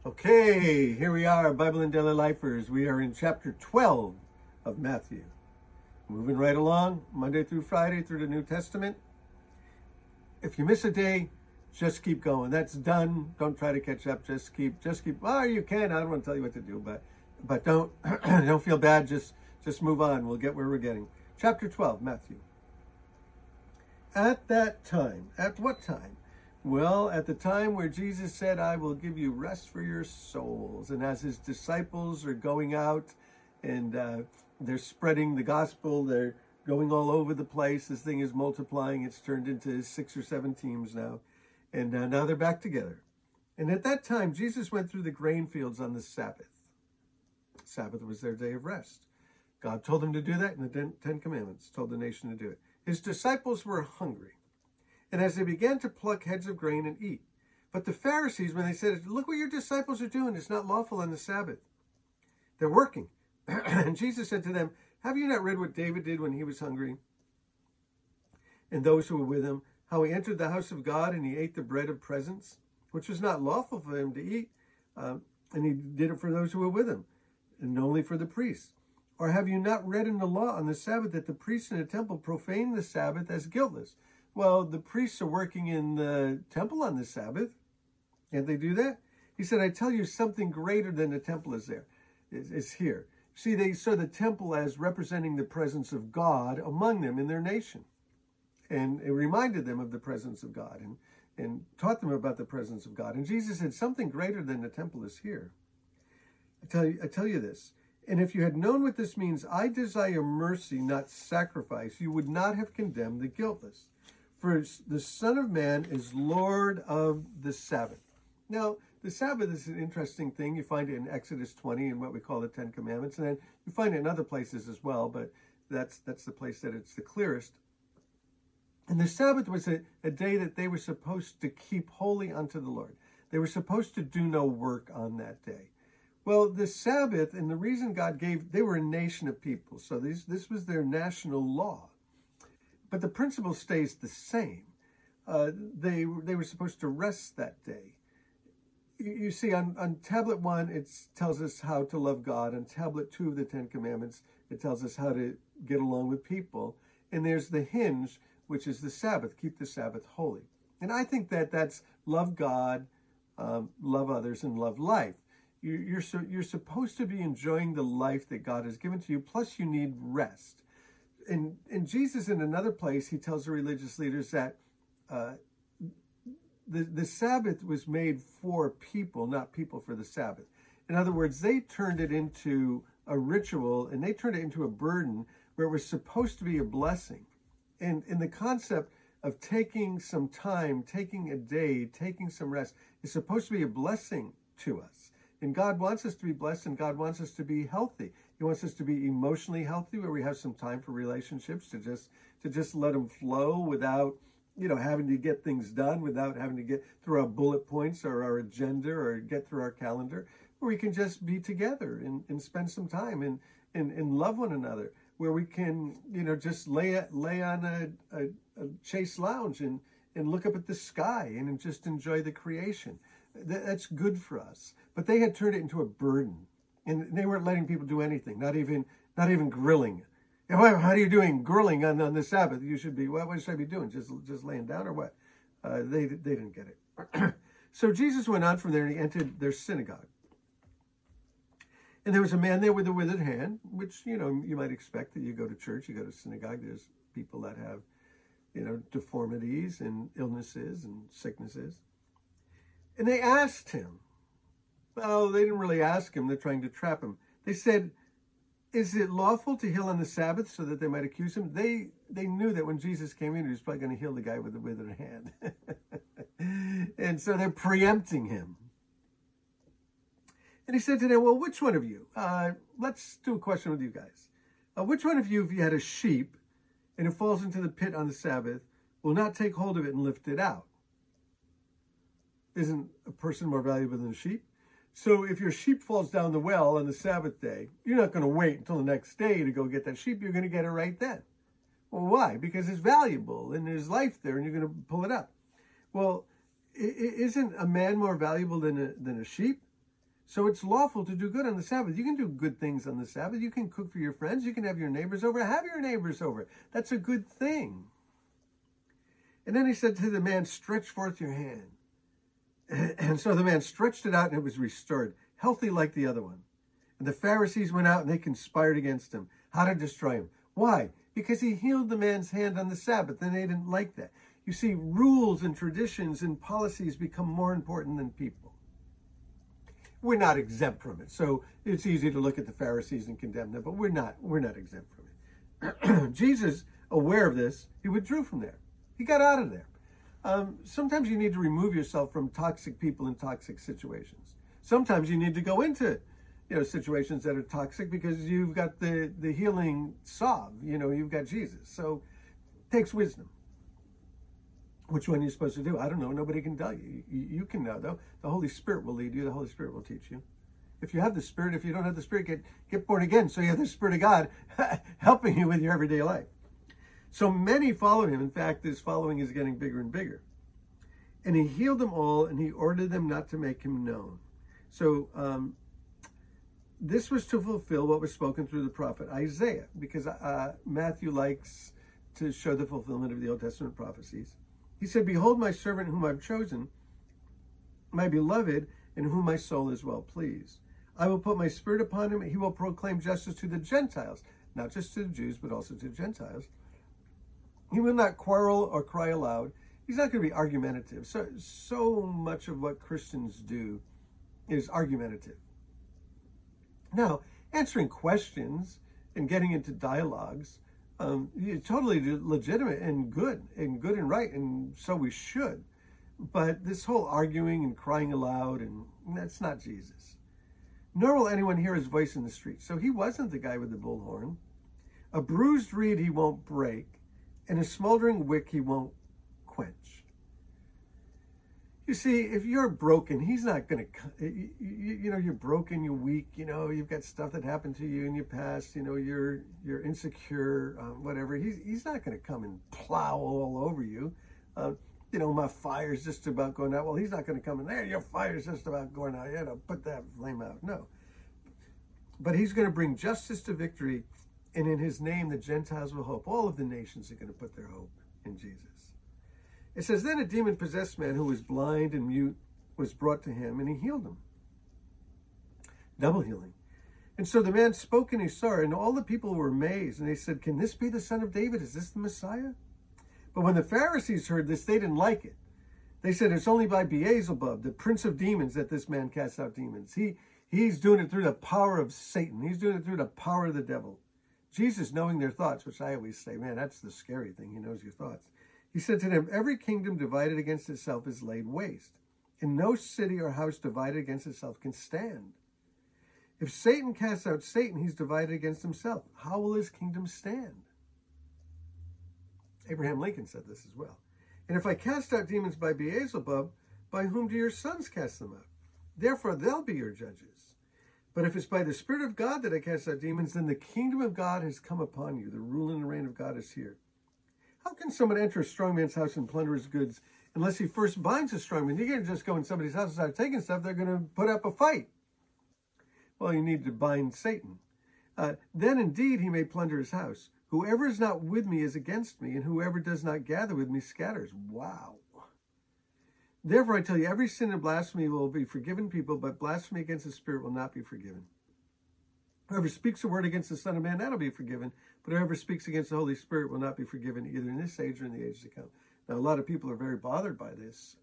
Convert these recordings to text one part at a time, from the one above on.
Okay, here we are, Bible and Daily Lifers. We are in chapter 12 of Matthew. Moving right along, Monday through Friday through the New Testament. If you miss a day, just keep going. That's done. Don't try to catch up. Just keep. Well, you can. I don't want to tell you what to do, but don't don't feel bad. Just move on. We'll get where we're getting. Chapter 12, Matthew. At that time, at what time? Well, at the time where Jesus said, I will give you rest for your souls. And as his disciples are going out and they're spreading the gospel, they're going all over the place. This thing is multiplying. It's turned into 6 or 7 teams now. And now they're back together. And at that time, Jesus went through the grain fields on the Sabbath. Sabbath was their day of rest. God told them to do that in the Ten Commandments, told the nation to do it. His disciples were hungry. And as they began to pluck heads of grain and eat. But the Pharisees, when they said, look what your disciples are doing, it's not lawful on the Sabbath. They're working. And Jesus said to them, have you not read what David did when he was hungry? And those who were with him, how he entered the house of God and he ate the bread of presence, which was not lawful for him to eat. And he did it for those who were with him, and only for the priests. Or have you not read in the law on the Sabbath that the priests in the temple profane the Sabbath as guiltless? Well, the priests are working in the temple on the Sabbath. Can't they do that? He said, I tell you, something greater than the temple is there, is here. See, they saw the temple as representing the presence of God among them in their nation. And it reminded them of the presence of God and taught them about the presence of God. And Jesus said, something greater than the temple is here. I tell you this. And if you had known what this means, I desire mercy, not sacrifice, you would not have condemned the guiltless. For the Son of Man is Lord of the Sabbath. Now, the Sabbath is an interesting thing. You find it in Exodus 20 in what we call the Ten Commandments. And then you find it in other places as well, but that's the place that it's the clearest. And the Sabbath was a day that they were supposed to keep holy unto the Lord. They were supposed to do no work on that day. Well, the Sabbath, and the reason God gave, they were a nation of people. So this was their national law. But the principle stays the same. They were supposed to rest that day. You see, on tablet 1, it tells us how to love God. On tablet 2 of the Ten Commandments, it tells us how to get along with people. And there's the hinge, which is the Sabbath. Keep the Sabbath holy. And I think that's love God, love others, and love life. You're supposed to be enjoying the life that God has given to you, plus you need rest. And Jesus, in another place, he tells the religious leaders that the Sabbath was made for people, not people for the Sabbath. In other words, they turned it into a ritual and they turned it into a burden where it was supposed to be a blessing. And in the concept of taking some time, taking a day, taking some rest is supposed to be a blessing to us. And God wants us to be blessed, and God wants us to be healthy. He wants us to be emotionally healthy, where we have some time for relationships to just let them flow without, having to get things done, without having to get through our bullet points or our agenda or get through our calendar, where we can just be together and spend some time and love one another, where we can, just lay on a chaise lounge and look up at the sky and just enjoy the creation. That's good for us. But they had turned it into a burden. And they weren't letting people do anything, not even grilling. How are you doing grilling on the Sabbath? You should be, what should I be doing? Just laying down or what? They didn't get it. So Jesus went on from there and he entered their synagogue. And there was a man there with a withered hand, which, you might expect that you go to church, you go to synagogue, there's people that have, deformities and illnesses and sicknesses. And they asked him. Well, they didn't really ask him. They're trying to trap him. They said, is it lawful to heal on the Sabbath, so that they might accuse him? They knew that when Jesus came in, he was probably going to heal the guy with the withered hand. And so they're preempting him. And he said to them, well, which one of you? Let's do a question with you guys. Which one of you, if you had a sheep and it falls into the pit on the Sabbath, will not take hold of it and lift it out? Isn't a person more valuable than a sheep? So if your sheep falls down the well on the Sabbath day, you're not going to wait until the next day to go get that sheep. You're going to get it right then. Well, why? Because it's valuable and there's life there and you're going to pull it up. Well, isn't a man more valuable than a sheep? So it's lawful to do good on the Sabbath. You can do good things on the Sabbath. You can cook for your friends. You can have your neighbors over. Have your neighbors over. That's a good thing. And then he said to the man, stretch forth your hand. And so the man stretched it out and it was restored, healthy like the other one. And the Pharisees went out and they conspired against him, how to destroy him. Why? Because he healed the man's hand on the Sabbath and they didn't like that. You see, rules and traditions and policies become more important than people. We're not exempt from it. So it's easy to look at the Pharisees and condemn them, but we're not exempt from it. Jesus, aware of this, he withdrew from there. He got out of there. Sometimes you need to remove yourself from toxic people and toxic situations. Sometimes you need to go into, situations that are toxic because you've got the healing salve. You've got Jesus. So it takes wisdom. Which one you're supposed to do? I don't know. Nobody can tell you. You can know, though. The Holy Spirit will lead you. The Holy Spirit will teach you. If you have the Spirit, if you don't have the Spirit, get born again. So you have the Spirit of God helping you with your everyday life. So many follow him. In fact, this following is getting bigger and bigger. And he healed them all, and he ordered them not to make him known. So this was to fulfill what was spoken through the prophet Isaiah, because Matthew likes to show the fulfillment of the Old Testament prophecies. He said, behold my servant whom I've chosen, my beloved, in whom my soul is well pleased. I will put my spirit upon him. He will proclaim justice to the Gentiles, not just to the Jews, but also to the Gentiles. He will not quarrel or cry aloud. He's not going to be argumentative. So much of what Christians do is argumentative. Now, answering questions and getting into dialogues, totally legitimate and good and right, and so we should. But this whole arguing and crying aloud, and that's not Jesus. Nor will anyone hear his voice in the street. So he wasn't the guy with the bullhorn. A bruised reed he won't break, and a smoldering wick he won't quench. You see, if you're broken, he's not going to, you're broken, you're weak, you've got stuff that happened to you in your past, you're insecure, whatever. He's not going to come and plow all over you. My fire's just about going out. Well, he's not going to come in there. Your fire's just about going out. Put that flame out. No. But he's going to bring justice to victory. And in his name, the Gentiles will hope. All of the nations are going to put their hope in Jesus. It says, then a demon-possessed man who was blind and mute was brought to him, and he healed him. Double healing. And so the man spoke and he saw it, and all the people were amazed. And they said, can this be the son of David? Is this the Messiah? But when the Pharisees heard this, they didn't like it. They said, it's only by Beelzebub, the prince of demons, that this man casts out demons. He's doing it through the power of Satan. He's doing it through the power of the devil. Jesus, knowing their thoughts, which I always say, man, that's the scary thing. He knows your thoughts. He said to them, every kingdom divided against itself is laid waste, and no city or house divided against itself can stand. If Satan casts out Satan, he's divided against himself. How will his kingdom stand? Abraham Lincoln said this as well. And if I cast out demons by Beelzebub, by whom do your sons cast them out? Therefore, they'll be your judges. But if it's by the Spirit of God that I cast out demons, then the kingdom of God has come upon you. The rule and the reign of God is here. How can someone enter a strong man's house and plunder his goods unless he first binds a strong man? You can't just go in somebody's house and start taking stuff. They're going to put up a fight. Well, you need to bind Satan. Then indeed he may plunder his house. Whoever is not with me is against me, and whoever does not gather with me scatters. Wow. Therefore, I tell you, every sin and blasphemy will be forgiven people, but blasphemy against the Spirit will not be forgiven. Whoever speaks a word against the Son of Man, that'll be forgiven. But whoever speaks against the Holy Spirit will not be forgiven, either in this age or in the age to come. Now, a lot of people are very bothered by this,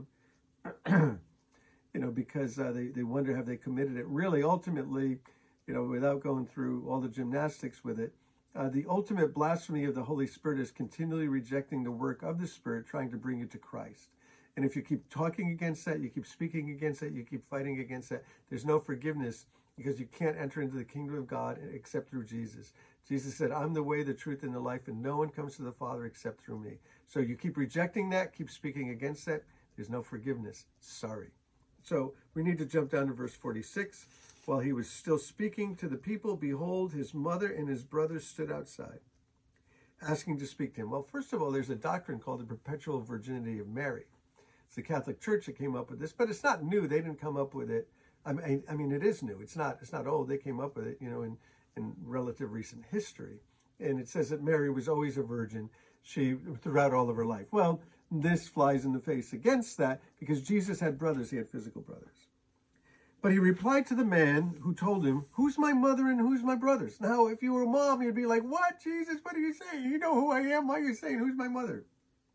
because they wonder, have they committed it? Really, ultimately, without going through all the gymnastics with it, the ultimate blasphemy of the Holy Spirit is continually rejecting the work of the Spirit, trying to bring you to Christ. And if you keep talking against that, you keep speaking against that, you keep fighting against that, there's no forgiveness, because you can't enter into the kingdom of God except through Jesus. Jesus said, I'm the way, the truth, and the life, and no one comes to the Father except through me. So you keep rejecting that, keep speaking against that, there's no forgiveness. Sorry. So we need to jump down to verse 46. While he was still speaking to the people, behold, his mother and his brothers stood outside, asking to speak to him. Well, first of all, there's a doctrine called the perpetual virginity of Mary. It's the Catholic Church that came up with this, but it's not new. They didn't come up with it I mean, it is new. It's not old. They came up with it, in relative recent history. And it says that Mary was always a virgin, throughout all of her life. Well, this flies in the face against that, because Jesus had brothers. He had physical brothers. But he replied to the man who told him, "Who's my mother and who's my brothers?" Now, if you were a mom, you'd be like, "What, Jesus? What are you saying? You know who I am. Why are you saying, who's my mother?"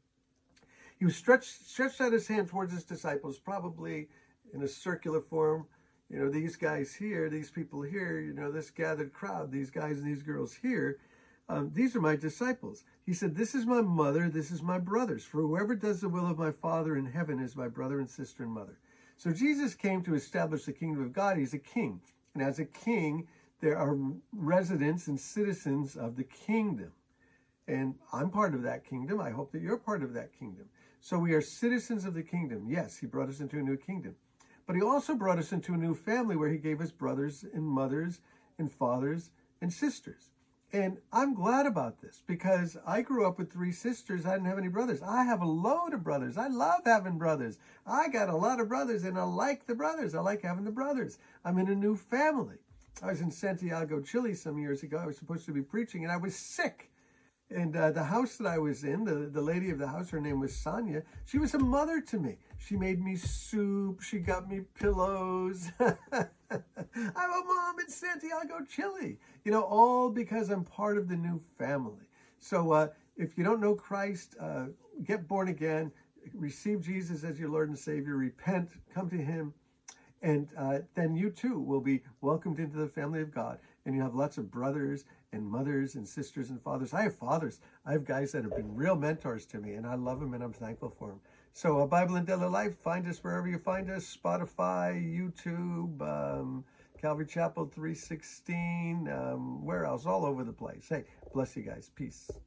He was stretched out his hand towards his disciples, probably in a circular form. These guys here, these people here, this gathered crowd, these guys and these girls here, these are my disciples. He said, "This is my mother, this is my brothers. For whoever does the will of my Father in heaven is my brother and sister and mother." So Jesus came to establish the kingdom of God. He's a king. And as a king, there are residents and citizens of the kingdom. And I'm part of that kingdom. I hope that you're part of that kingdom. So we are citizens of the kingdom. Yes, he brought us into a new kingdom. But he also brought us into a new family where he gave us brothers and mothers and fathers and sisters. And I'm glad about this, because I grew up with 3 sisters. I didn't have any brothers. I have a load of brothers. I love having brothers. I got a lot of brothers, and I like the brothers. I like having the brothers. I'm in a new family. I was in Santiago, Chile some years ago. I was supposed to be preaching, and I was sick. And the house that I was in, the lady of the house, her name was Sonia. She was a mother to me. She made me soup. She got me pillows. I'm a mom in Santiago, Chile. All because I'm part of the new family. So if you don't know Christ, get born again, receive Jesus as your Lord and Savior, repent, come to him, and then you too will be welcomed into the family of God. And you have lots of brothers and mothers and sisters and fathers. I have fathers. I have guys that have been real mentors to me, and I love them and I'm thankful for them. So Bible and Daily Life, find us wherever you find us, Spotify, YouTube, Calvary Chapel 316, where else? All over the place. Hey, bless you guys. Peace.